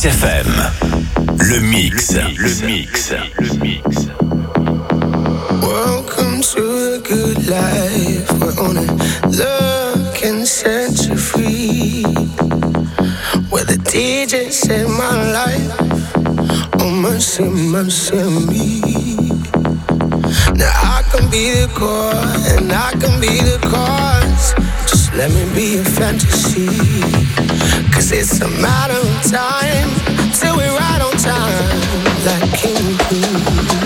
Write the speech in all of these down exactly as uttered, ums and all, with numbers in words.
F M. Le mix, le mix, le mix. Welcome to the good life. Where only love can set you free. Where the D J saved my life. Oh mercy, mercy me. Now I can be the cause and I can be the cause. Just let me be a fantasy. Cause it's a matter of time till we're right on time, like king and queen.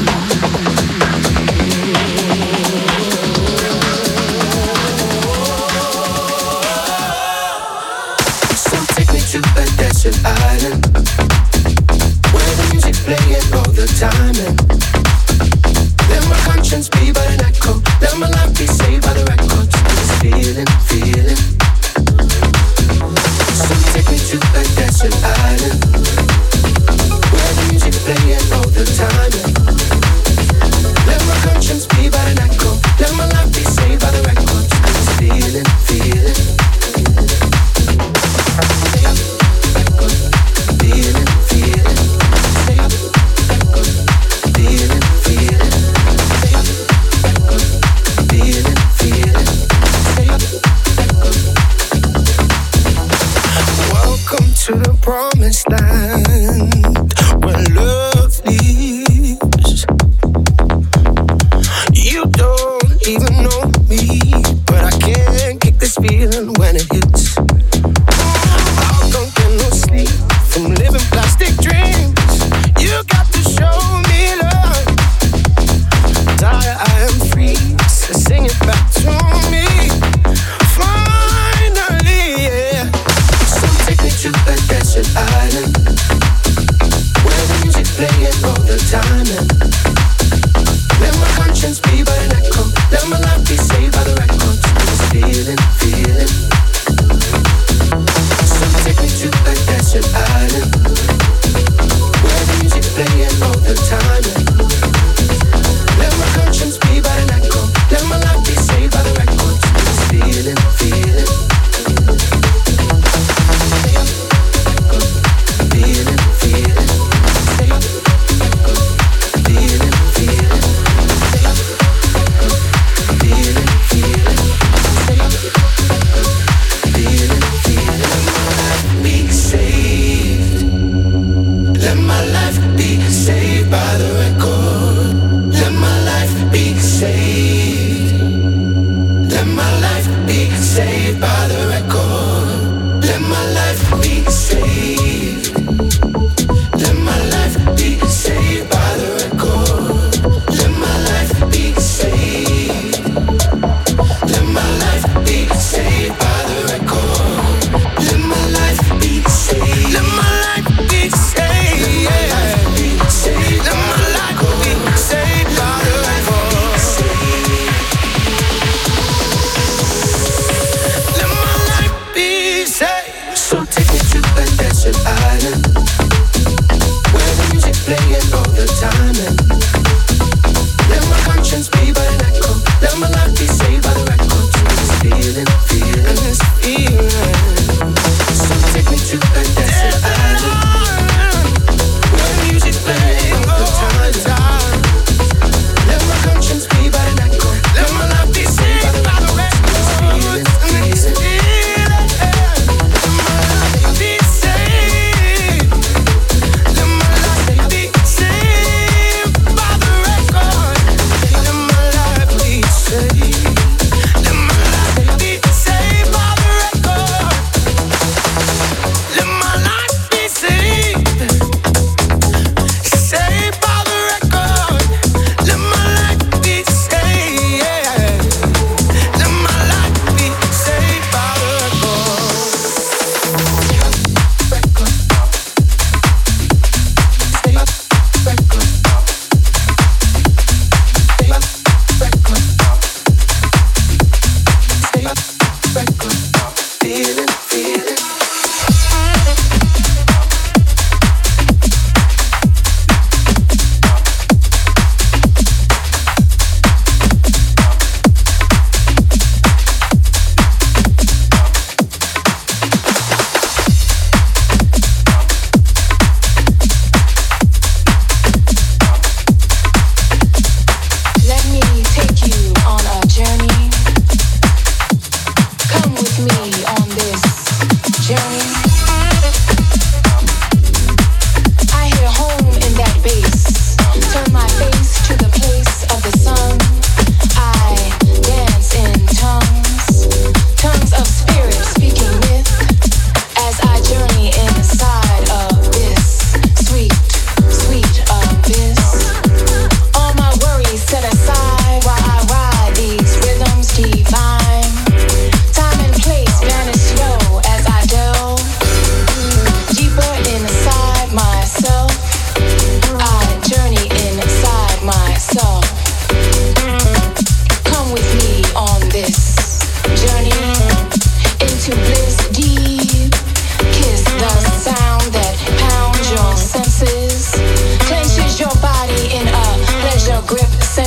So take me to a desert island where the music playing all the time, and let my conscience be but an echo. Let my life be saved by the records. This feeling, feeling. So take me to a desert island where the music playing all the time, and let my conscience be but an echo. Let my life be saved by the records. This feeling, feeling. Feeling, feeling. Feeling, feeling. Welcome to the promised land where love lives. You don't even know me, but I can't kick this feeling when it hits. I don't get no sleep from living plastic dreams. You got to show me love. Tired, I am free, so sing it back to me. Finally, yeah. So take me to a desert island where the music playing all the time, and let my conscience be but an echo. Let my life be saved by the records. This feeling, feeling. So take me to a desert island where the music playing all the time, and let my conscience be but an echo. Let my life be saved by the records. This feeling, feeling. Feeling, feeling. Feeling, feeling. Feeling, feeling. Feeling, feeling. Be saved. Let my life be saved by the record. Let my life be saved.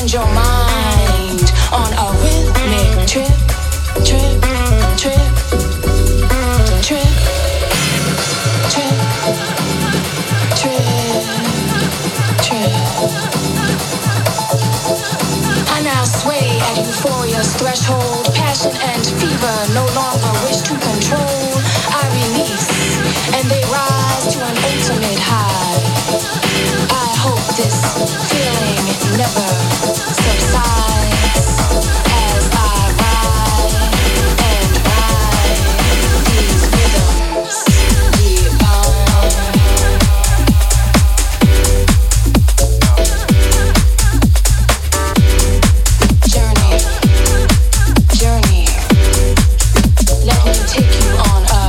send your mind on a rhythmic trip, trip, trip, trip, trip, trip, trip. I now sway at euphoria's threshold, passion and fever no longer wish to control. I release and they rise to an ultimate high. I hope this feeling never subsides as I ride and ride these rhythms Journey, journey, let me take you on a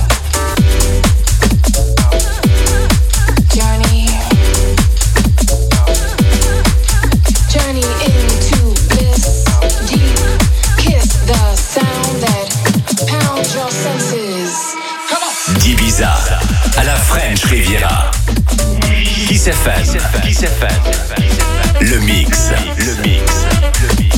journey. Journey into bliss, deep kiss the sound that pounds your senses. Come on. D'Ibiza à la French Riviera. Kiss F M. Kiss F M. Le mix. Le mix. Le mix.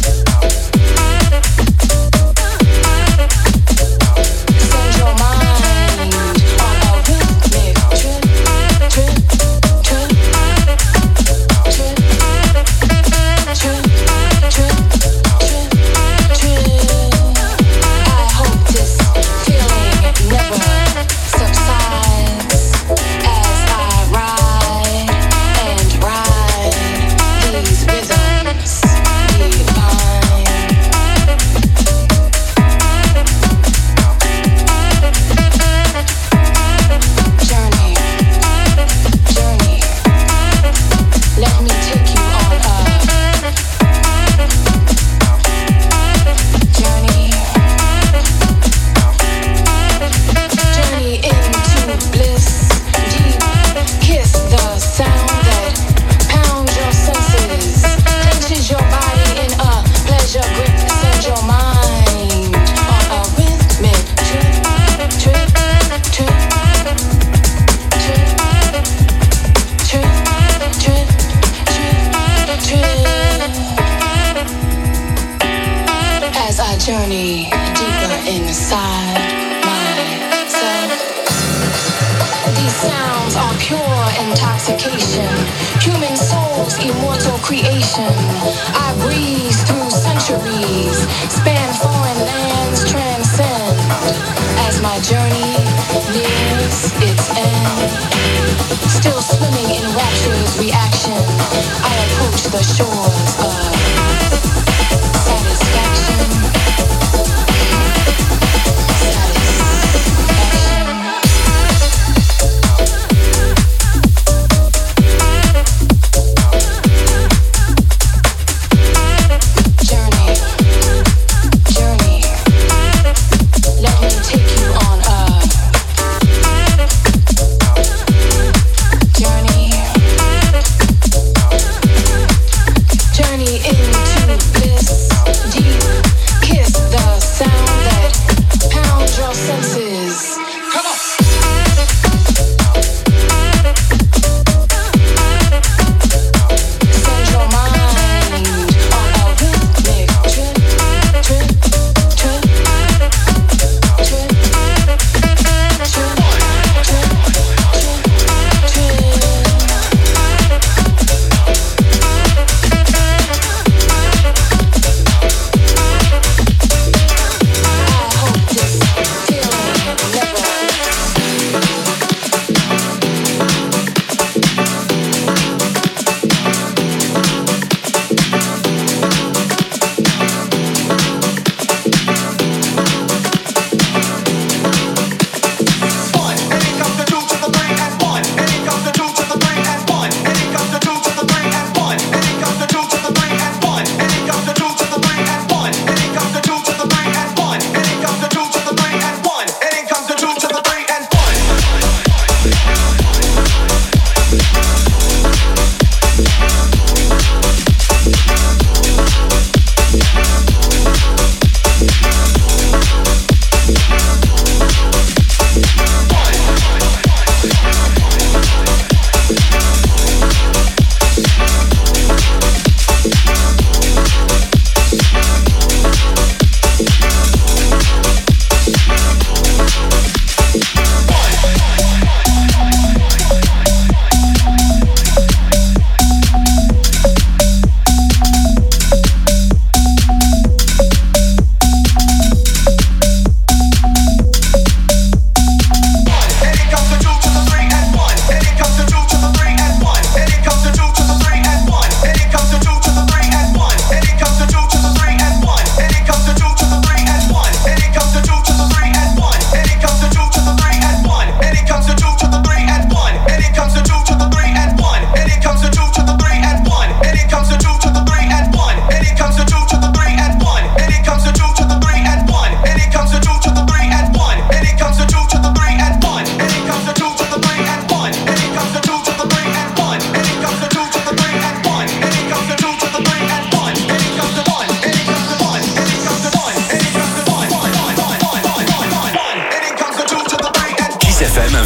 Send your mind on a rhythmic trip, trip, trip, trip, trip, trip, trip, trip. I hope this feeling never subsides as I ride and ride these rhythms divine. Journey, journey, let me take you on a journey, journey into bliss, deep kiss the sound that pounds your senses, clenches your body in a pleasure grip, send your mind on a rhythmic trip, trip, trip, trip, trip, trip, trip, trip. As I journey deeper inside myself, these sounds are pure intoxication, human souls, immortal creation. I breeze through centuries, span foreign lands, transcend. As my journey nears its end, still swimming in rapture's reaction, I approach the shores of satisfaction. Journey, journey, let me take you on a journey, journey in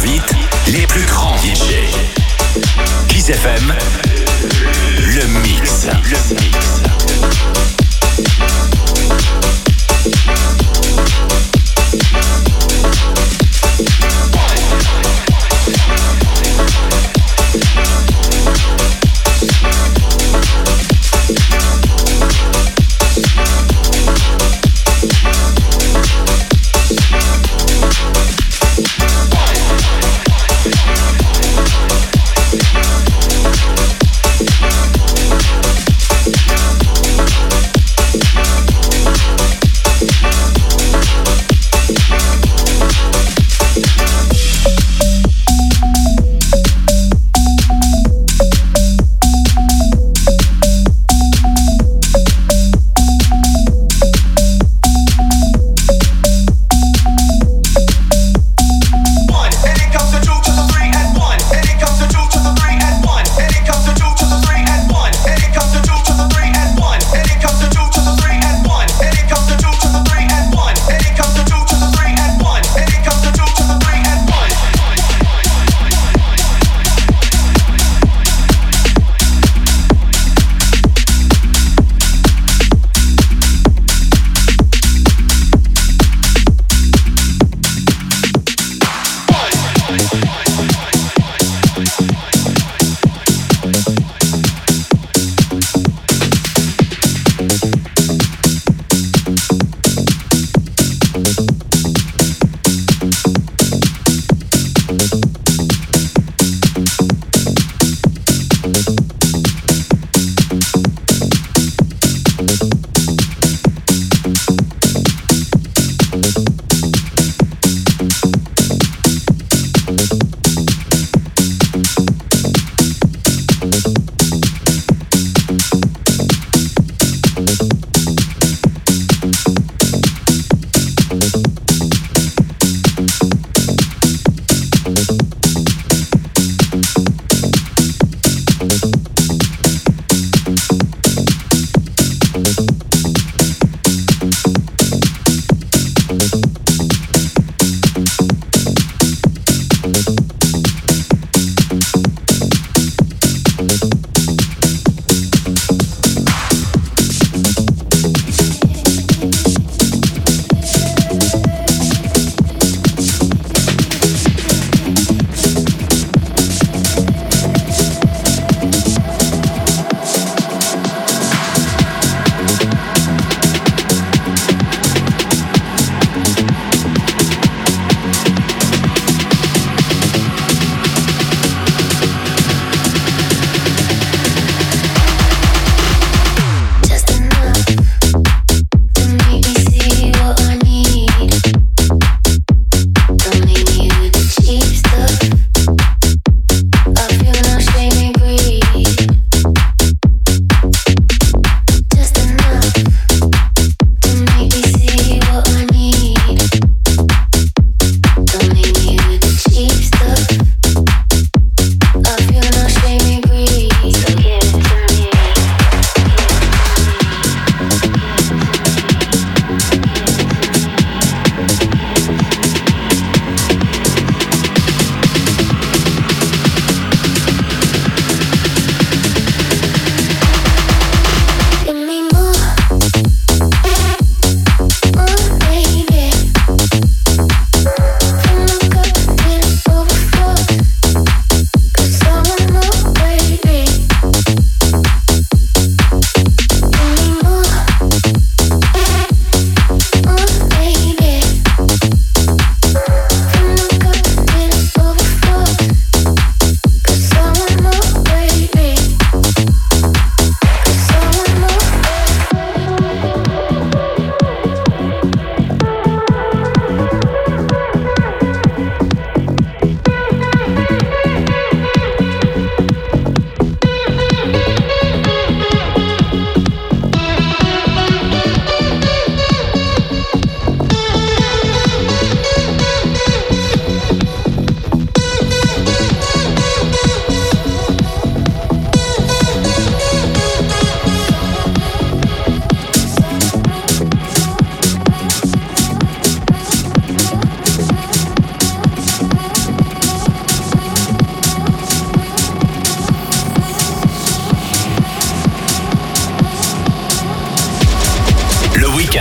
invite les plus grands D J. Kiss F M, le mix. Le mix.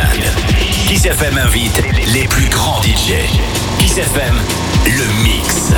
week-end. Kiss F M invite les plus grands D J. Kiss F M, le mix.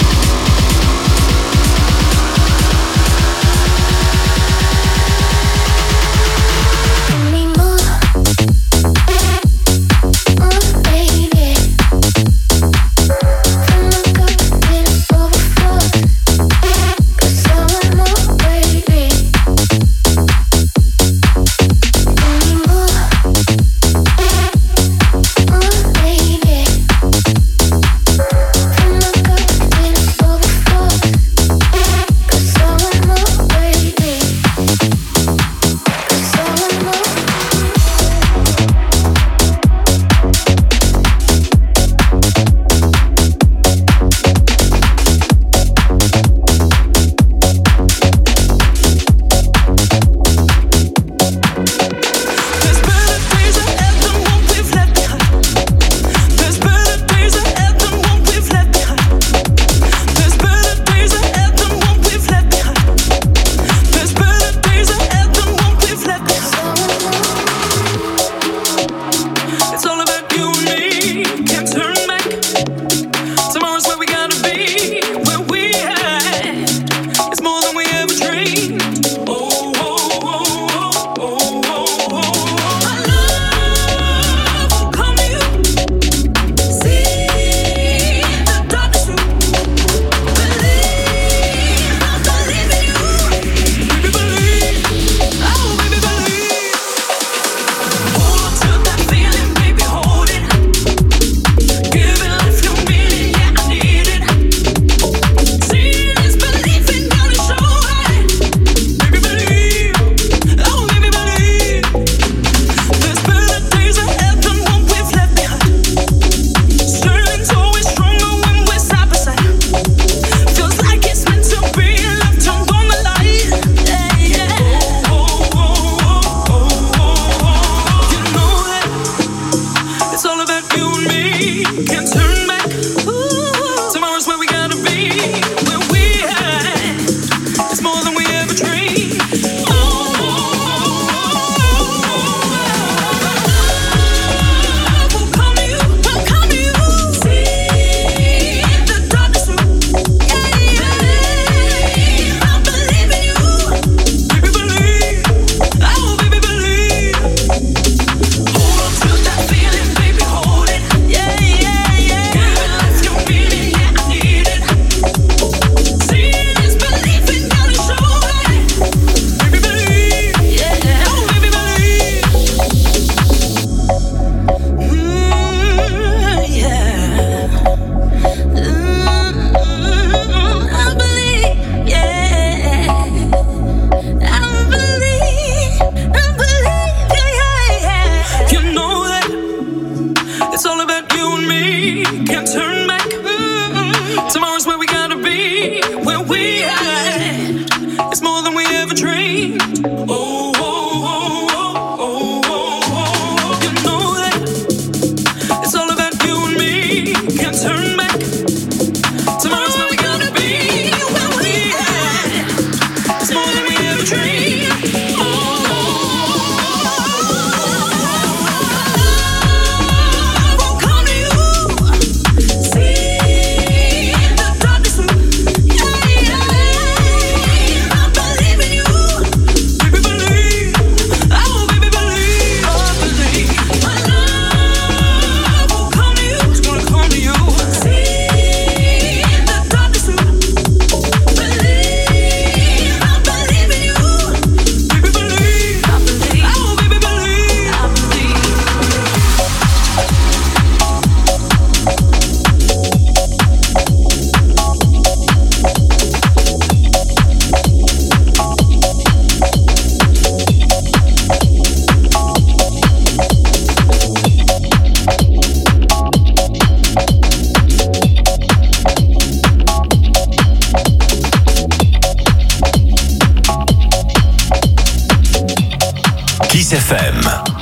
Kiss F M,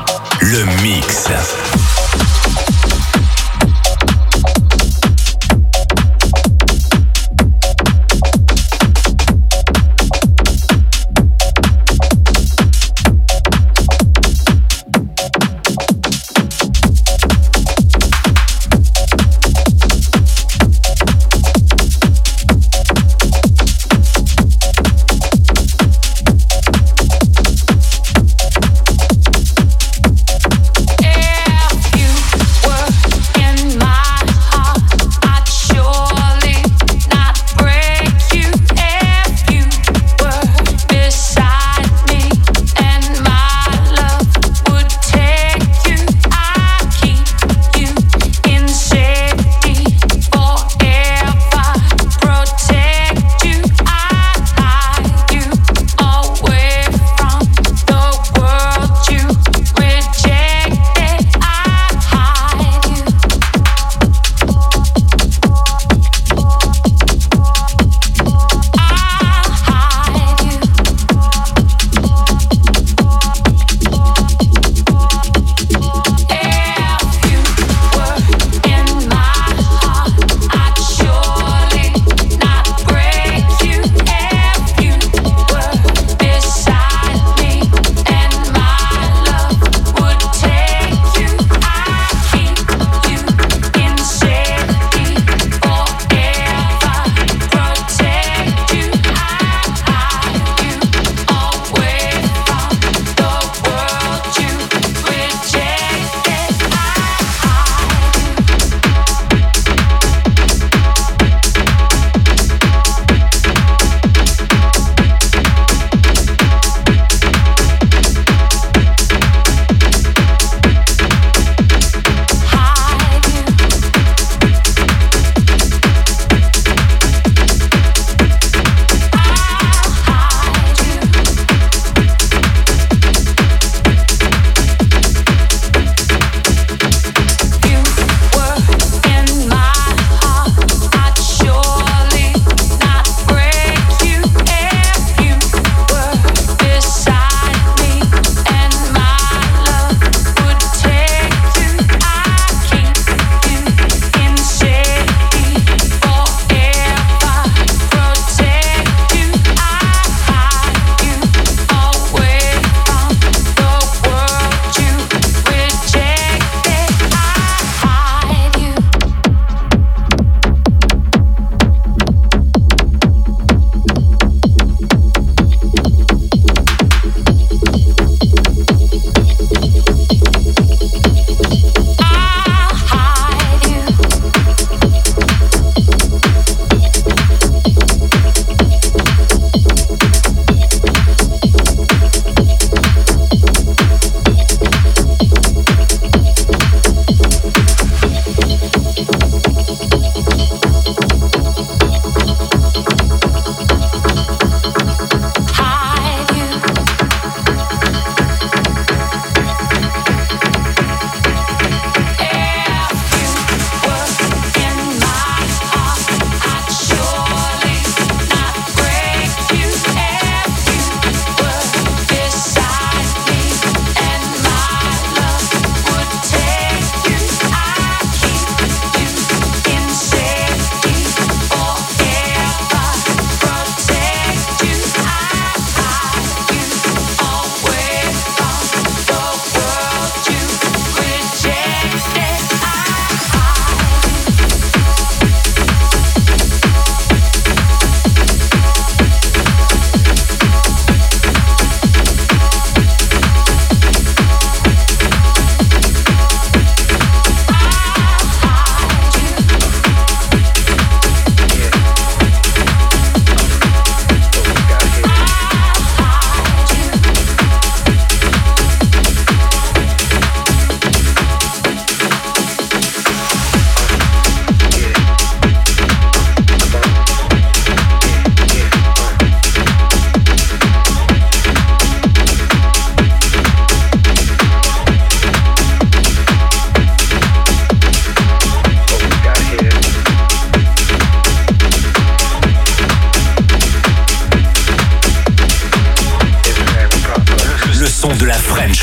le mix.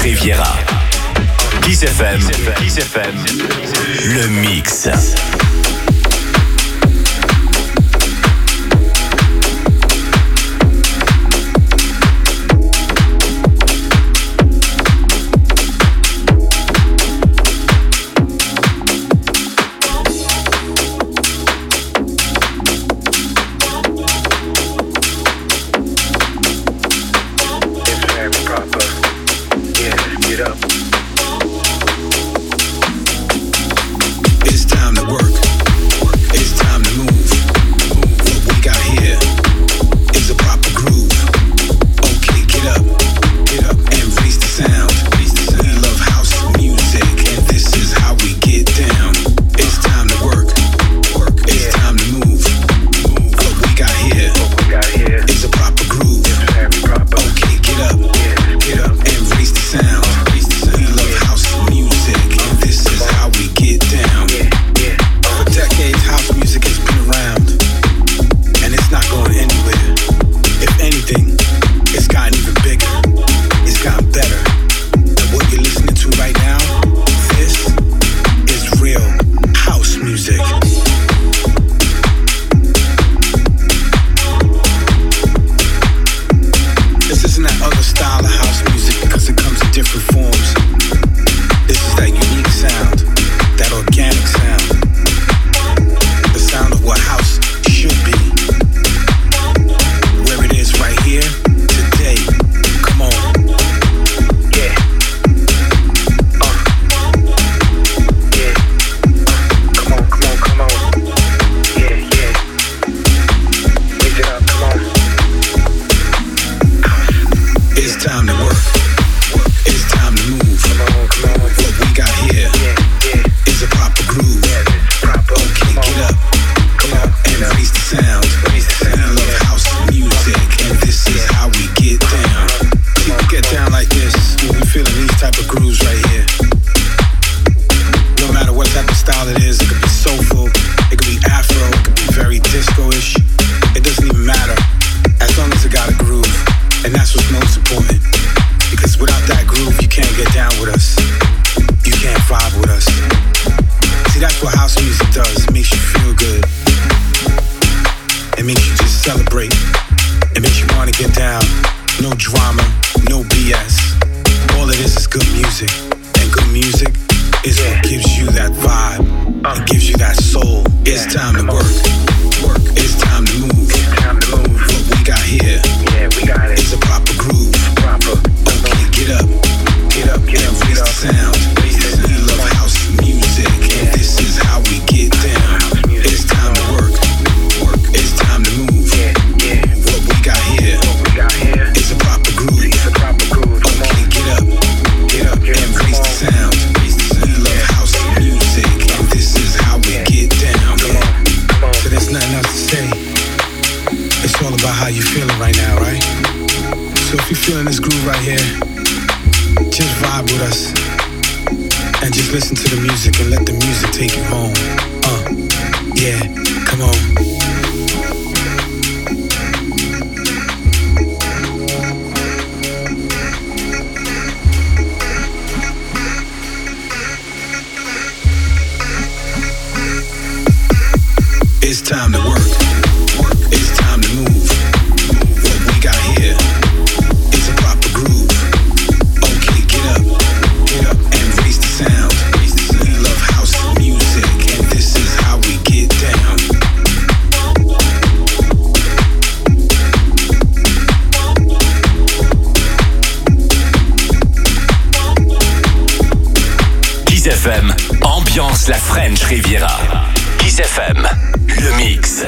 Riviera. Kiss F M. Kiss F M. Le mix. F M, ambiance la French Riviera. Kiss F M, le mix.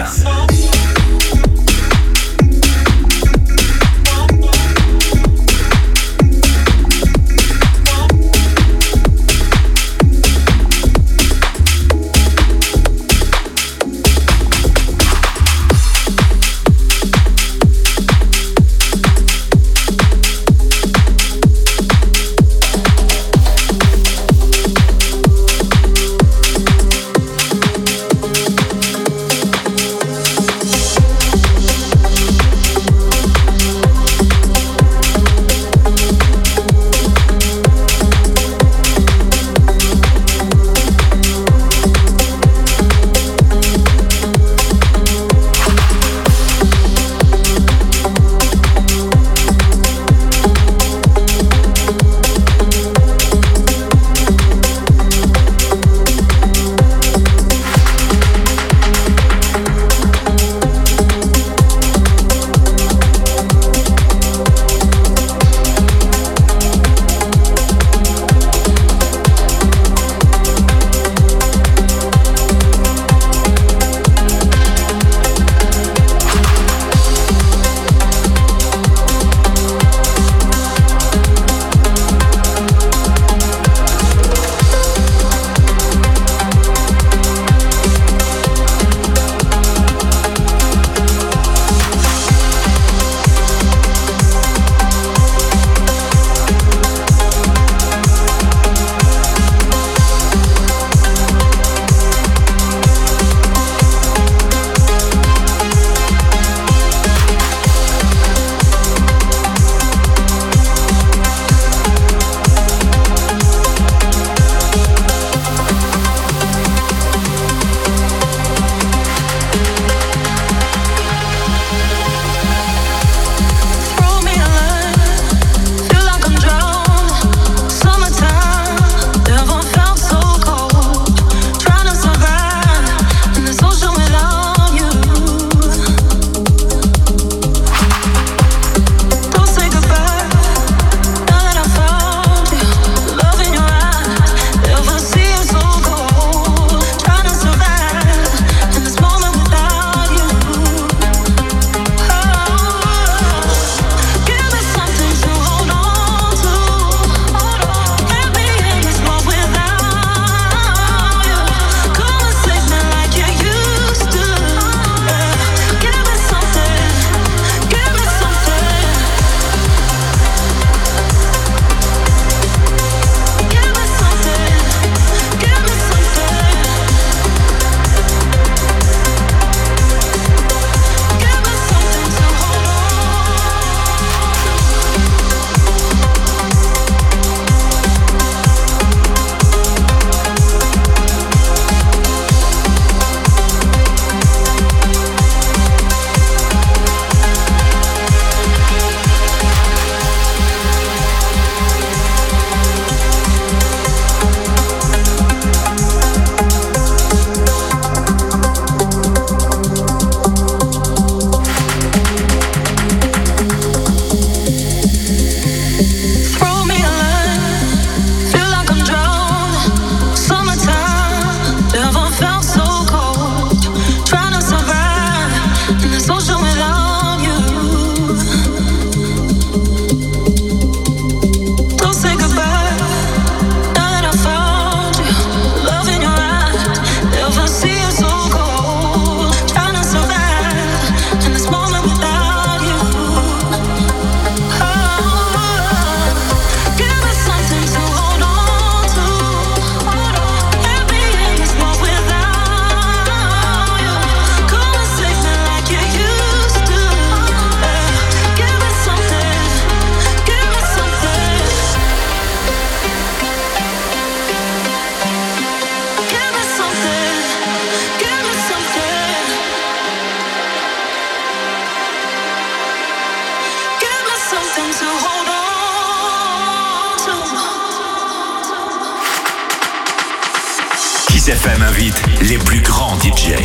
Kiss F M invite les plus grands D J.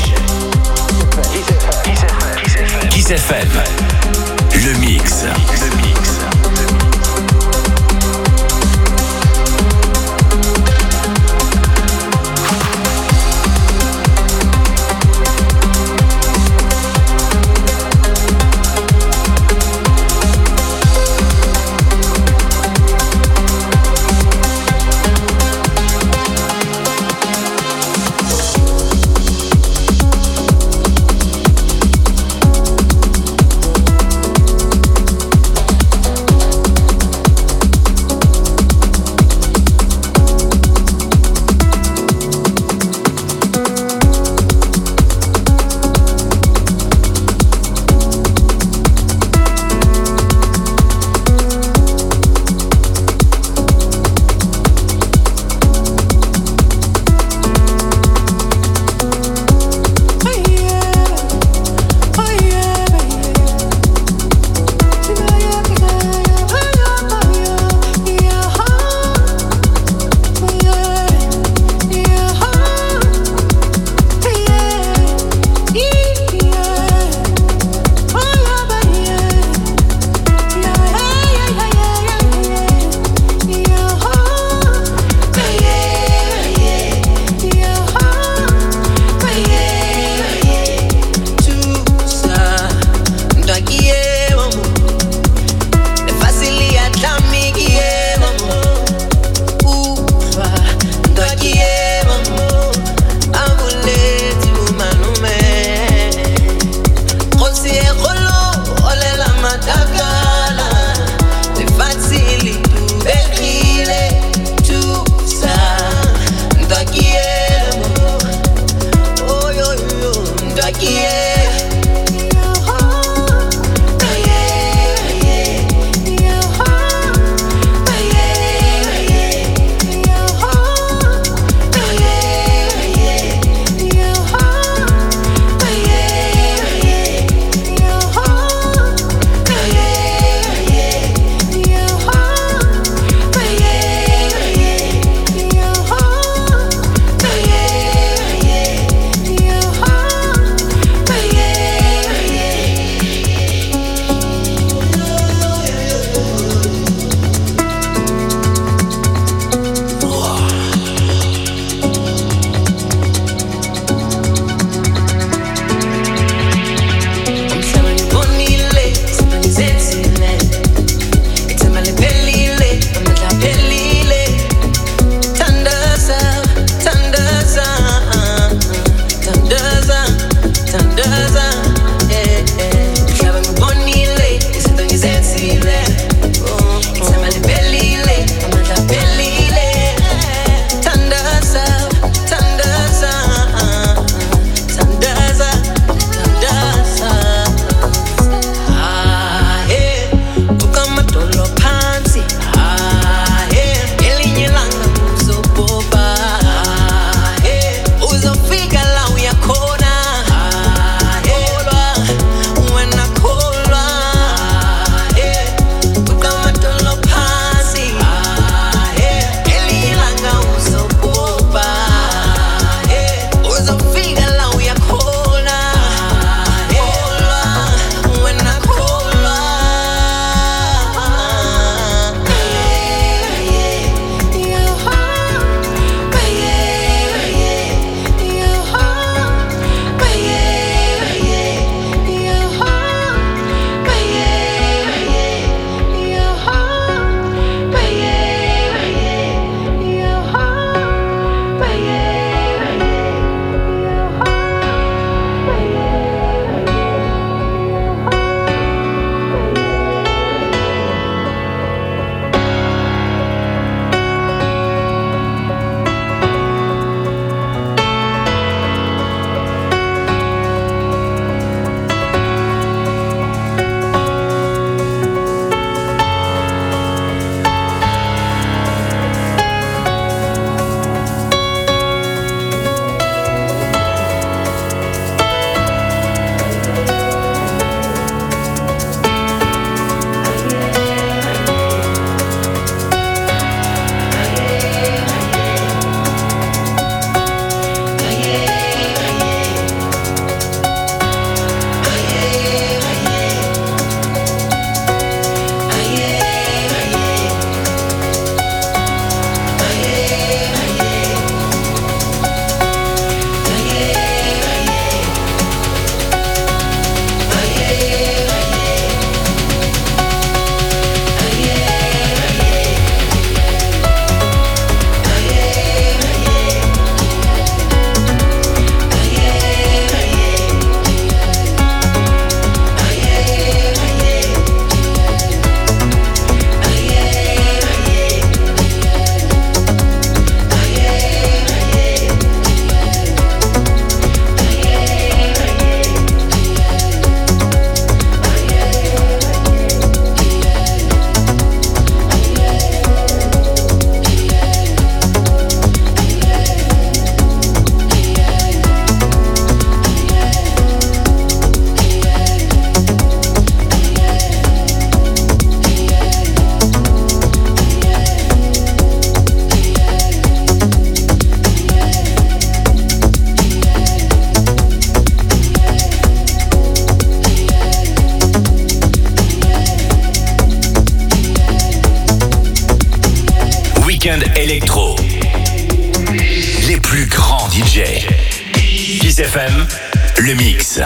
Kiss F M, le mix. Le mix. J. Kiss F M, le mix.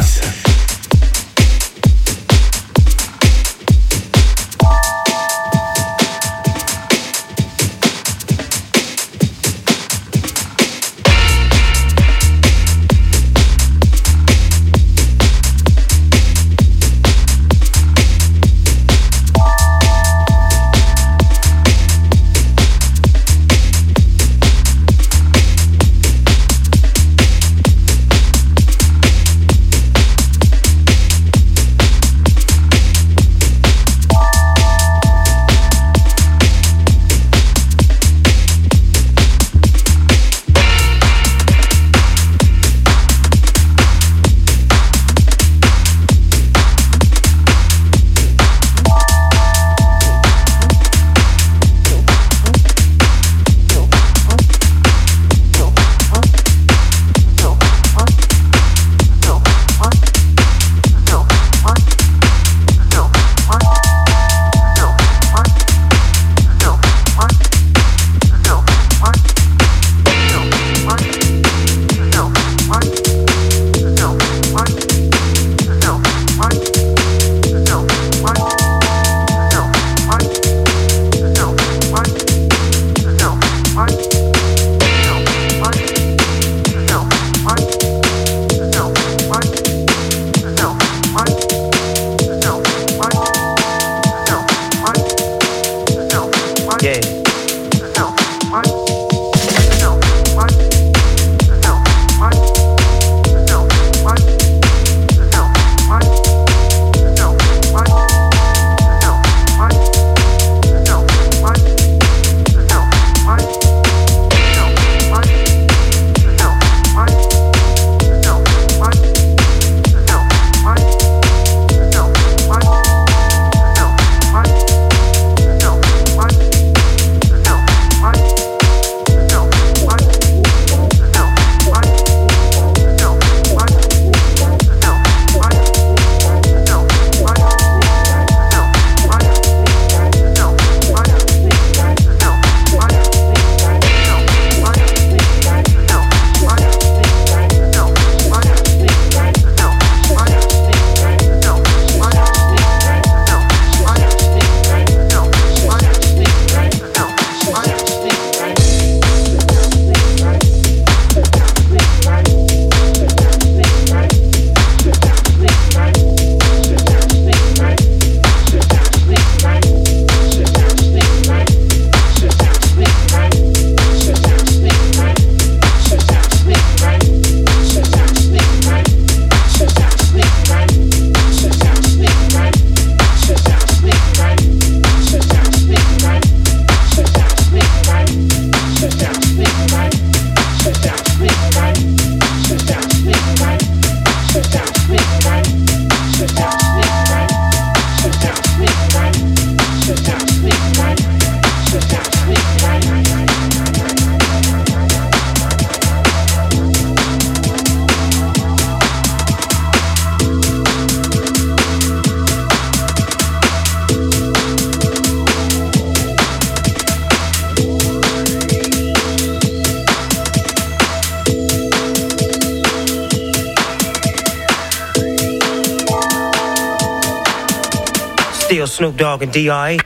Still Snoop Dogg and D R E.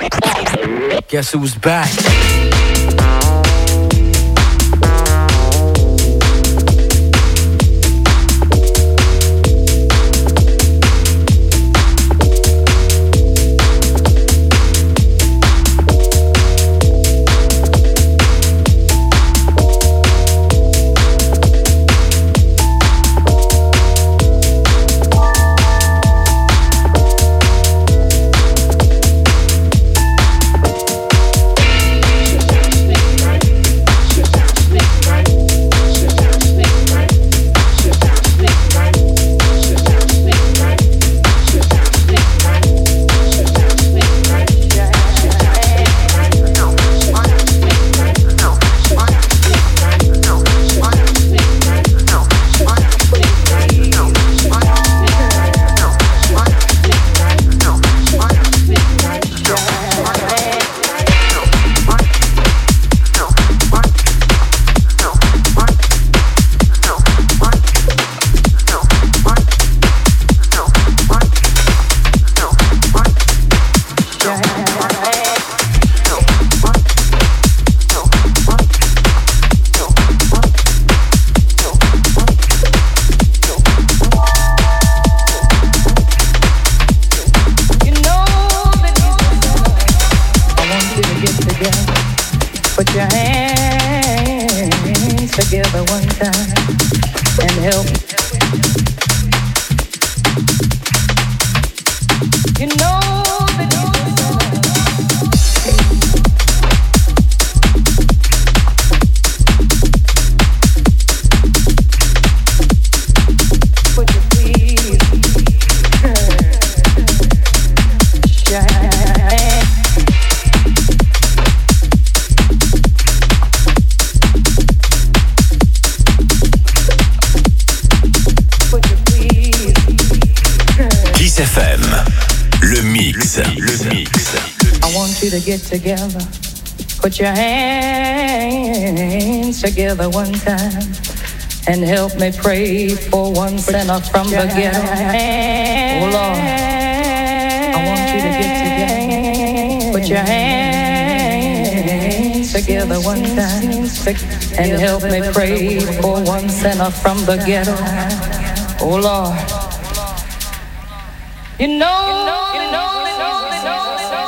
Guess who's back? Should together one time and help. You know that you would you please Kiss F M, le mix, le mix. I want you to get together. Put your hands together one time and help me pray for one sinner from the ghetto. Oh Lord, I want you to get together. Put your hands together one time and help me pray for one sinner from the ghetto. Oh Lord, you know, you know, you know, you know, you know.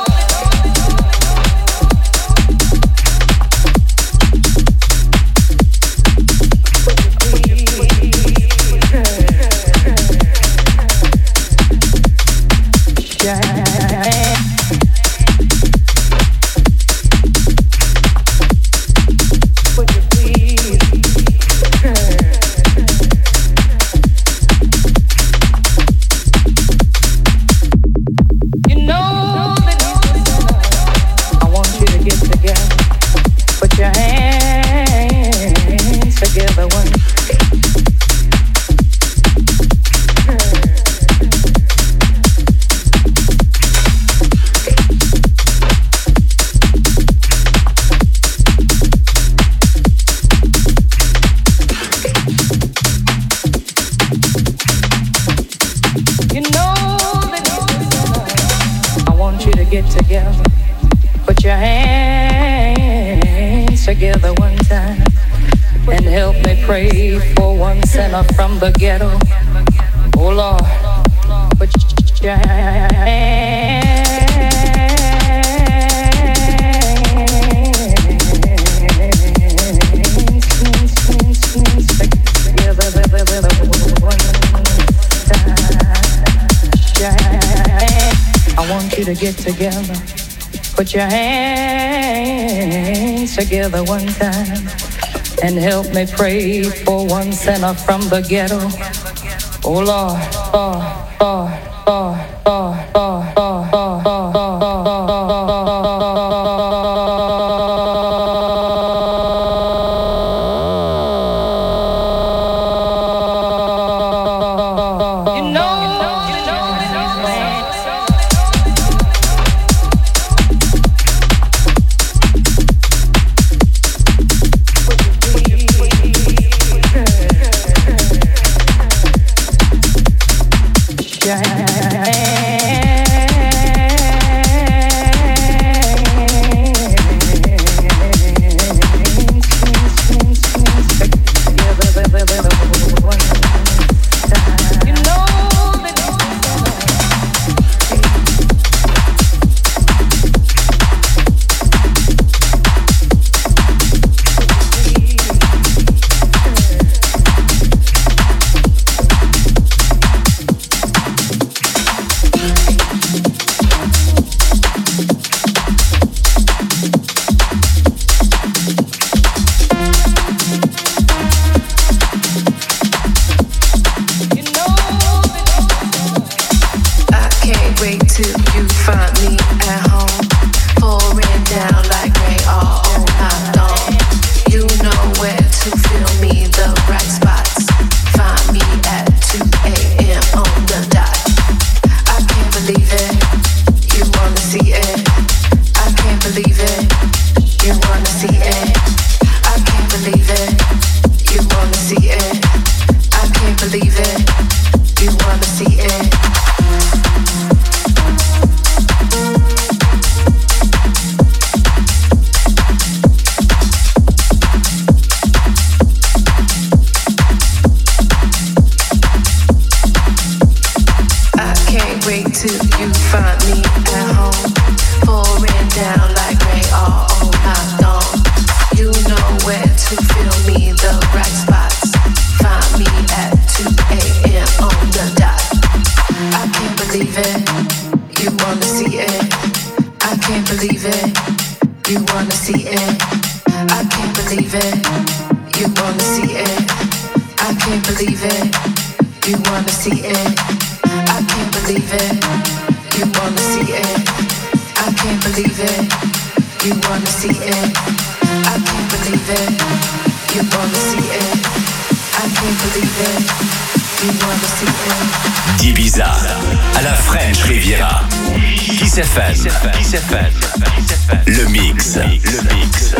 From the ghetto, oh Lord, put your I want you to get together. Put your hands together one time and help me pray for one sinner from the ghetto. Oh Lord, Lord, Lord, Lord, Lord, Lord, Lord, Lord, Lord, you know, you know, you know, you know. to feel me the see it. I can't believe it. You wanna see it. I can't believe it. You wanna see it. I can't believe it. You wanna see it. I can't believe it. You wanna see it. I can't believe it. You wanna see it. D'Ibiza à la French Riviera. Kiss F M. Kiss F M. Le mix. Le mix.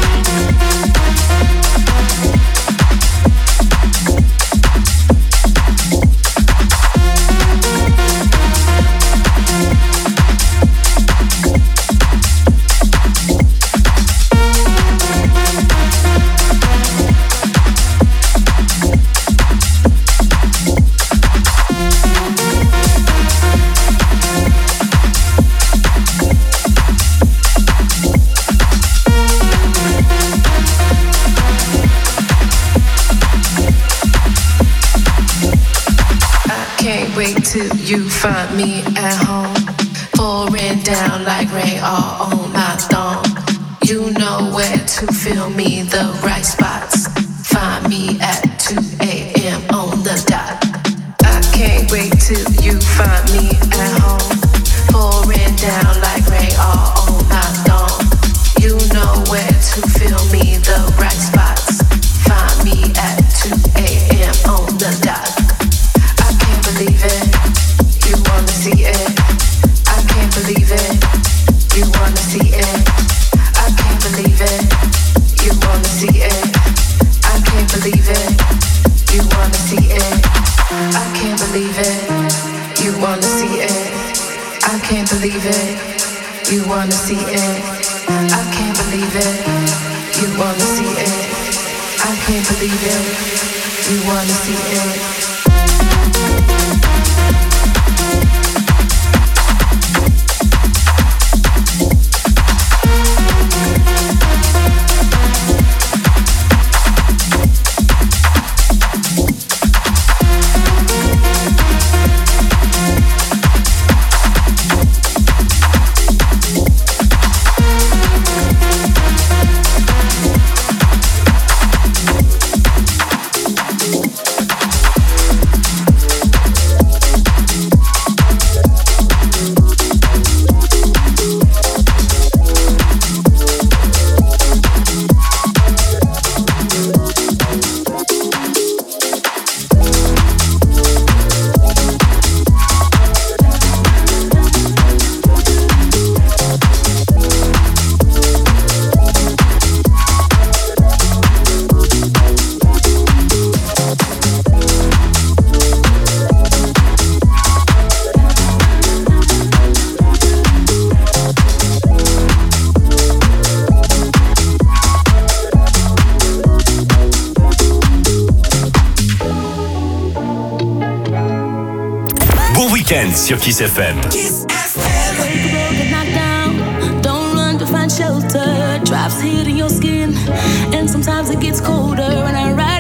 Till you find me at home, pouring down like rain all on my thumb. You know where to feel me, the right spots. Find me at two a.m. on the dot. I can't wait till you find me at home, pouring down like rain all on my thumb. You know where to feel me, the right spots. Find me at two a.m. on the dot. I can't believe it. You wanna see it. I can't believe it. You wanna see it. I can't believe it. You wanna see it. I can't believe it. You wanna see it. I can't believe it. You wanna see it. I can't believe it. You wanna see it. I can't believe it. You wanna see it. I can't believe it. You wanna see it. Sur Kiss F M. Kiss F M. Knocked down, don't run to find shelter. Drops hitting your skin, and sometimes it gets colder. And I ride